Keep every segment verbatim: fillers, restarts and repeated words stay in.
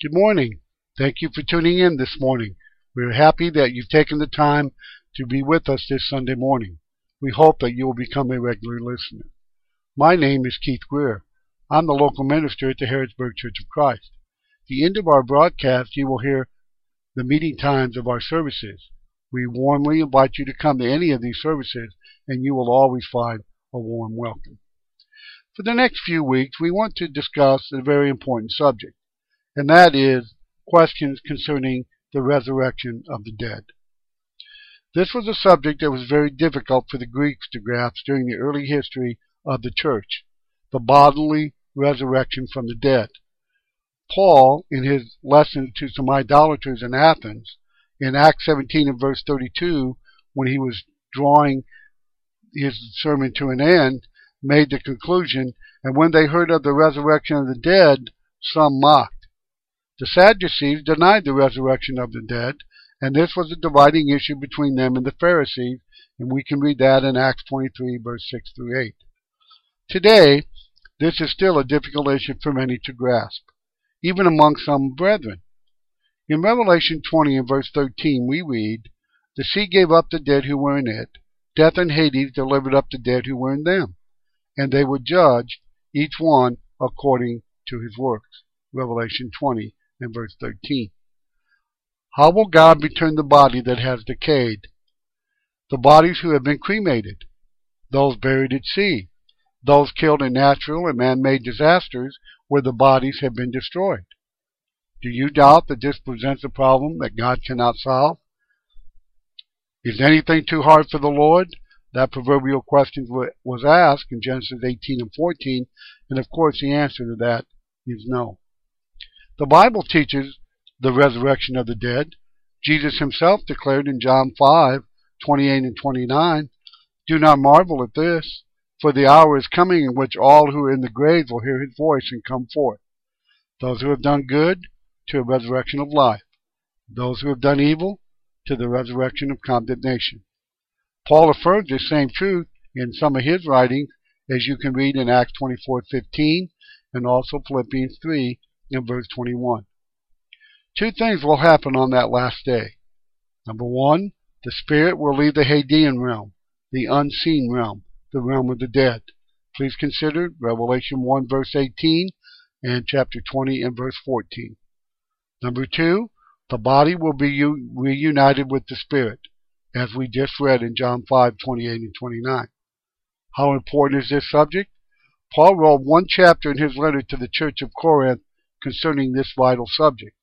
Good morning. Thank you for tuning in this morning. We're happy that you've taken the time to be with us this Sunday morning. We hope that you will become a regular listener. My name is Keith Greer. I'm the local minister at the Harrodsburg Church of Christ. At the end of our broadcast, you will hear the meeting times of our services. We warmly invite you to come to any of these services, and you will always find a warm welcome. For the next few weeks, we want to discuss a very important subject, and that is questions concerning the resurrection of the dead. This was a subject that was very difficult for the Greeks to grasp during the early history of the church, the bodily resurrection from the dead. Paul, in his lesson to some idolaters in Athens, in Acts seventeen and verse thirty-two, when he was drawing his sermon to an end, made the conclusion, and when they heard of the resurrection of the dead, some mocked. The Sadducees denied the resurrection of the dead, and this was a dividing issue between them and the Pharisees, and we can read that in Acts twenty-three, verse six through eight. Today, this is still a difficult issue for many to grasp, even among some brethren. In Revelation twenty and verse thirteen, we read, "The sea gave up the dead who were in it. Death and Hades delivered up the dead who were in them, and they were judged, each one according to his works." Revelation twenty and verse thirteen. How will God return the body that has decayed? The bodies who have been cremated, those buried at sea, those killed in natural and man-made disasters where the bodies have been destroyed. Do you doubt that this presents a problem that God cannot solve? Is anything too hard for the Lord? That proverbial question was asked in Genesis eighteen and fourteen, and of course the answer to that is no. The Bible teaches the resurrection of the dead. Jesus himself declared in John five, twenty-eight and twenty-nine, "Do not marvel at this, for the hour is coming in which all who are in the graves will hear his voice and come forth. Those who have done good, to a resurrection of life. Those who have done evil, to the resurrection of condemnation." Paul affirms this same truth in some of his writings, as you can read in Acts twenty-four fifteen and also Philippians three and verse twenty-one. Two things will happen on that last day. Number one, the spirit will leave the Hadean realm, the unseen realm, the realm of the dead. Please consider Revelation one verse eighteen and chapter twenty and verse fourteen. Number two, the body will be reunited with the spirit, as we just read in John five, twenty-eight and twenty-nine. How important is this subject? Paul wrote one chapter in his letter to the church of Corinth concerning this vital subject.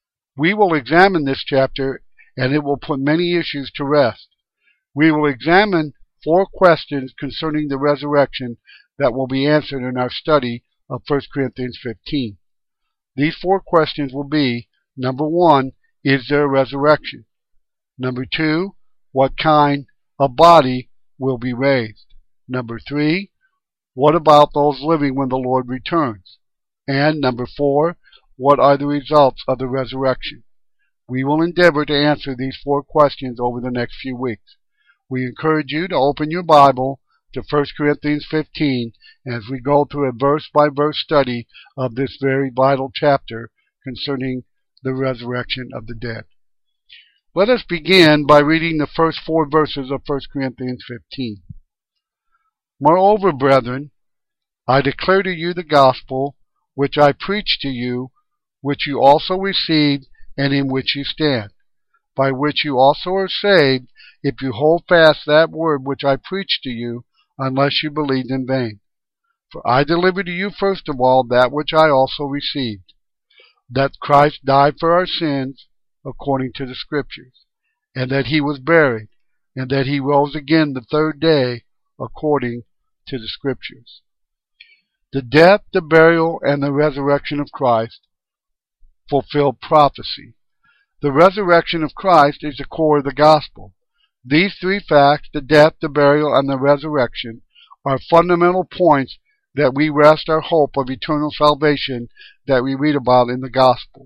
We will examine this chapter, and it will put many issues to rest. We will examine four questions concerning the resurrection that will be answered in our study of First Corinthians fifteen. These four questions will be, number one, is there a resurrection? Number two, what kind of body will be raised? Number three, what about those living when the Lord returns? And number four, what are the results of the resurrection? We will endeavor to answer these four questions over the next few weeks. We encourage you to open your Bible to First Corinthians fifteen as we go through a verse-by-verse study of this very vital chapter concerning the resurrection of the dead. Let us begin by reading the first four verses of First Corinthians fifteen. "Moreover, brethren, I declare to you the gospel which I preached to you, which you also received, and in which you stand, by which you also are saved, if you hold fast that word which I preached to you, unless you believed in vain. For I delivered to you first of all that which I also received, that Christ died for our sins according to the Scriptures, and that he was buried, and that he rose again the third day according to the Scriptures." The death, the burial, and the resurrection of Christ fulfill prophecy. The resurrection of Christ is the core of the gospel. These three facts, the death, the burial, and the resurrection, are fundamental points that we rest our hope of eternal salvation that we read about in the gospel.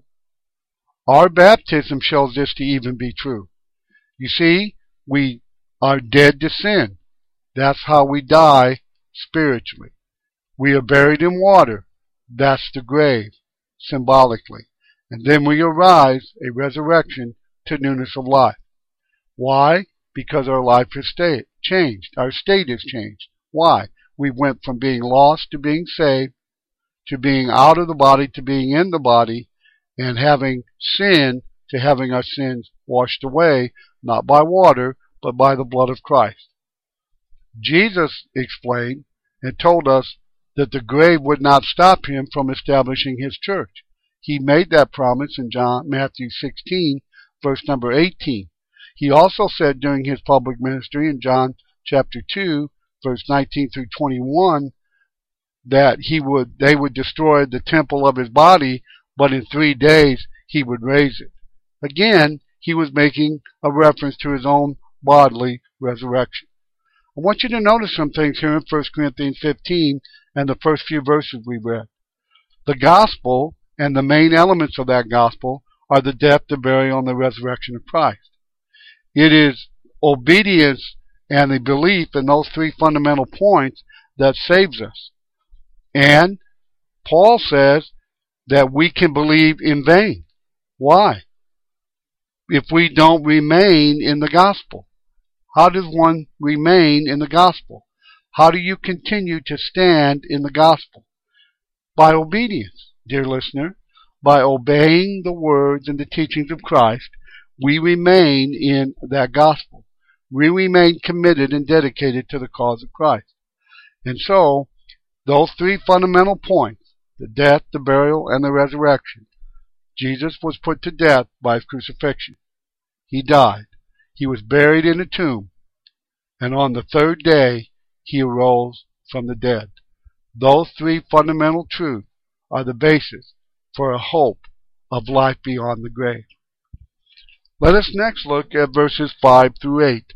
Our baptism shows this to even be true. You see, we are dead to sin. That's how we die spiritually. We are buried in water. That's the grave, symbolically. and then we arise, a resurrection, to newness of life. Why? Because our life has stayed, changed. Our state has changed. Why? We went from being lost to being saved, to being out of the body to being in the body, and having sin to having our sins washed away, not by water, but by the blood of Christ. Jesus explained and told us that the grave would not stop him from establishing his church. He made that promise in John, Matthew sixteen, verse number eighteen. He also said during his public ministry in John chapter two, verse nineteen through twenty-one, that he would they would destroy the temple of his body, but in three days he would raise it. Again, he was making a reference to his own bodily resurrection. I want you to notice some things here in First Corinthians fifteen and the first few verses we read. The gospel and the main elements of that gospel are the death, the burial, and the resurrection of Christ. It is obedience and the belief in those three fundamental points that saves us. And Paul says that we can believe in vain. Why? If we don't remain in the gospel. How does one remain in the gospel? How do you continue to stand in the gospel? By obedience, dear listener. By obeying the words and the teachings of Christ, we remain in that gospel. We remain committed and dedicated to the cause of Christ. And so, those three fundamental points, the death, the burial, and the resurrection. Jesus was put to death by his crucifixion. He died. He was buried in a tomb. And on the third day, he arose from the dead. Those three fundamental truths are the basis for a hope of life beyond the grave. Let us next look at verses five through eight.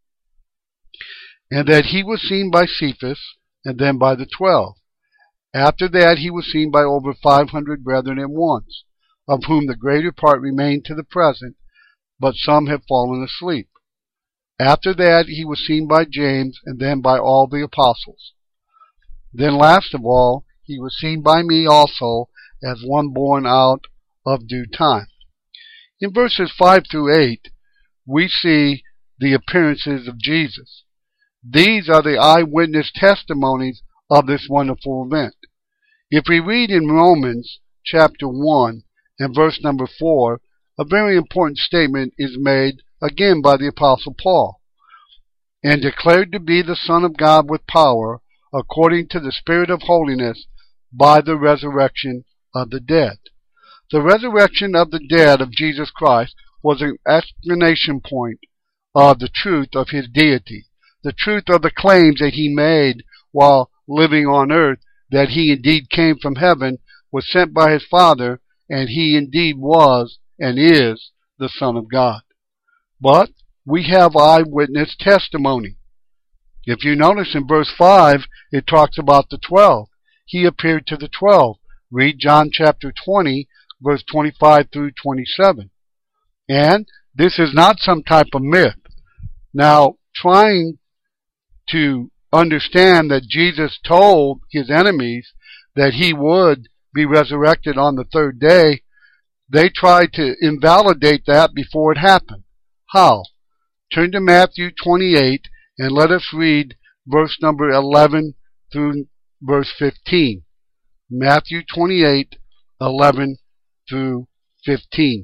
And that he was seen by Cephas, and then by the twelve. After that he was seen by over five hundred brethren at once, of whom the greater part remain to the present, but some have fallen asleep. After that he was seen by James, and then by all the apostles. Then last of all he was seen by me also, as one born out of due time. In verses five through eight, we see the appearances of Jesus. These are the eyewitness testimonies of this wonderful event. If we read in Romans chapter one and verse number four, a very important statement is made again by the Apostle Paul. And declared to be the Son of God with power, according to the Spirit of holiness, by the resurrection of the dead. The resurrection of the dead of Jesus Christ was an explanation point of the truth of his deity, the truth of the claims that he made while living on earth, that he indeed came from heaven, was sent by his Father, and he indeed was and is the Son of God. But we have eyewitness testimony. If you notice in verse five, it talks about the twelve. He appeared to the twelve. Read John chapter twenty, verse twenty-five through twenty-seven. And this is not some type of myth. Now, trying to understand that Jesus told his enemies that he would be resurrected on the third day, they tried to invalidate that before it happened. How? Turn to Matthew twenty-eight and let us read verse number eleven through verse fifteen. Matthew twenty-eight, eleven through fifteen.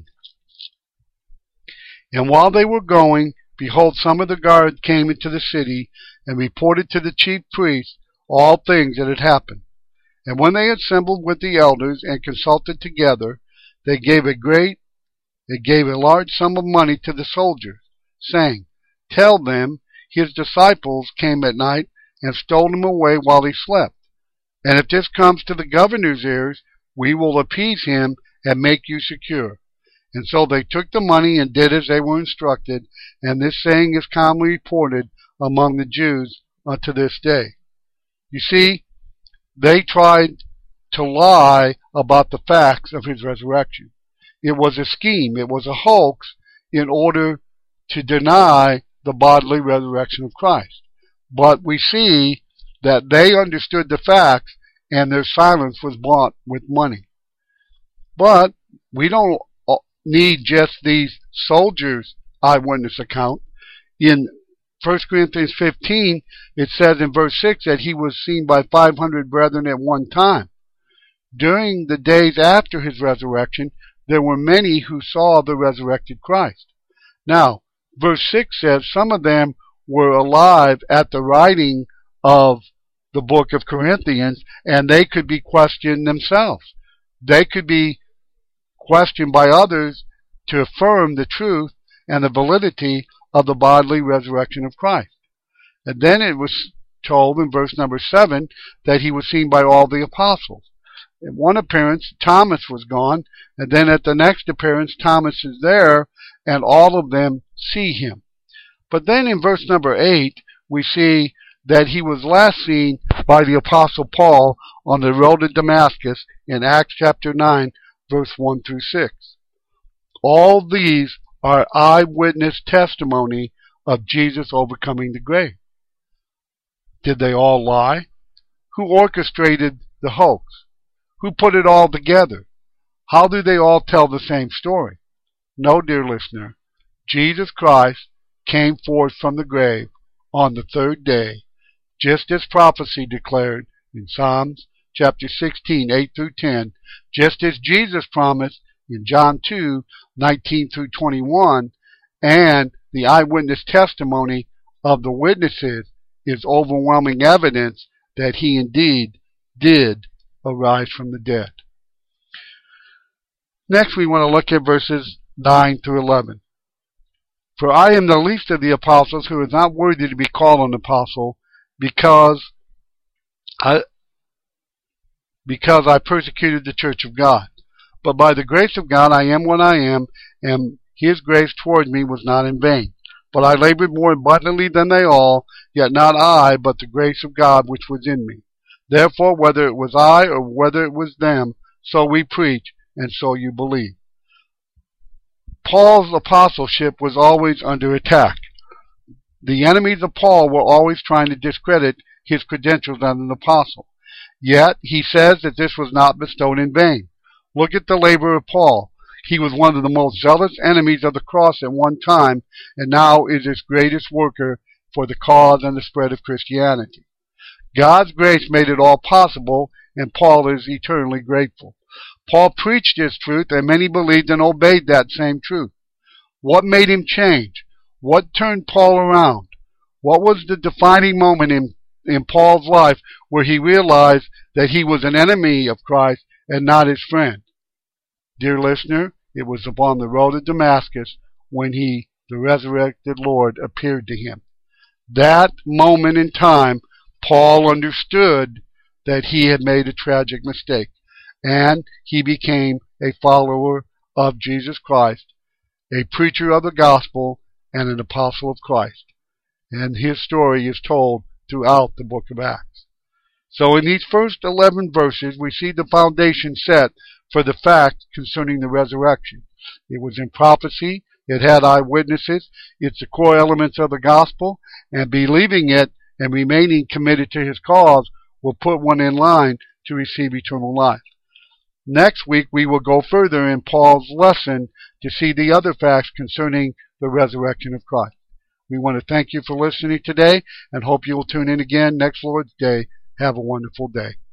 And while they were going, behold, some of the guard came into the city, and reported to the chief priests all things that had happened. And when they had assembled with the elders and consulted together, they gave a great, they gave a large sum of money to the soldiers, saying, Tell them, his disciples came at night and stole him away while he slept. And if this comes to the governor's ears, we will appease him and make you secure. And so they took the money and did as they were instructed, and this saying is commonly reported among the Jews unto this day. You see, they tried to lie about the facts of his resurrection. It was a scheme, it was a hoax in order to deny the bodily resurrection of Christ. But we see that they understood the facts, and their silence was bought with money. But we don't need just these soldiers' eyewitness account. In First Corinthians fifteen, it says in verse six that he was seen by five hundred brethren at one time. During the days after his resurrection, there were many who saw the resurrected Christ. Now, verse six says some of them were alive at the writing of the book of Corinthians, and they could be questioned themselves. They could be questioned by others to affirm the truth and the validity of the bodily resurrection of Christ. And then it was told in verse number seven that he was seen by all the apostles. In one appearance, Thomas was gone, and then at the next appearance, Thomas is there, and all of them see him. But then in verse number eight, we see that he was last seen by the Apostle Paul on the road to Damascus in Acts chapter nine, verse one through six. All these are eyewitness testimony of Jesus overcoming the grave. Did they all lie? Who orchestrated the hoax? Who put it all together? How do they all tell the same story? No, dear listener, Jesus Christ came forth from the grave on the third day, just as prophecy declared in Psalms chapter sixteen, eight through ten, just as Jesus promised in John two, nineteen through twenty-one, and the eyewitness testimony of the witnesses is overwhelming evidence that he indeed did arise from the dead. Next, we want to look at verses nine through eleven. For I am the least of the apostles, who is not worthy to be called an apostle, because I, because I persecuted the church of God. But by the grace of God I am what I am, and his grace toward me was not in vain. But I labored more abundantly than they all, yet not I, but the grace of God which was in me. Therefore, whether it was I or whether it was them, so we preach, and so you believe. Paul's apostleship was always under attack. The enemies of Paul were always trying to discredit his credentials as an apostle. Yet, he says that this was not bestowed in vain. Look at the labor of Paul. He was one of the most zealous enemies of the cross at one time, and now is its greatest worker for the cause and the spread of Christianity. God's grace made it all possible, and Paul is eternally grateful. Paul preached this truth, and many believed and obeyed that same truth. What made him change? What turned Paul around? What was the defining moment in, in Paul's life where he realized that he was an enemy of Christ and not his friend? Dear listener, it was upon the road to Damascus when he, the resurrected Lord, appeared to him. That moment in time, Paul understood that he had made a tragic mistake, and he became a follower of Jesus Christ, a preacher of the gospel, and an apostle of Christ. And his story is told throughout the book of Acts. So in these first eleven verses, we see the foundation set for the fact concerning the resurrection. It was in prophecy, it had eyewitnesses, it's the core elements of the gospel, and believing it and remaining committed to his cause will put one in line to receive eternal life. Next week we will go further in Paul's lesson to see the other facts concerning the resurrection of Christ. We want to thank you for listening today and hope you will tune in again next Lord's Day. Have a wonderful day.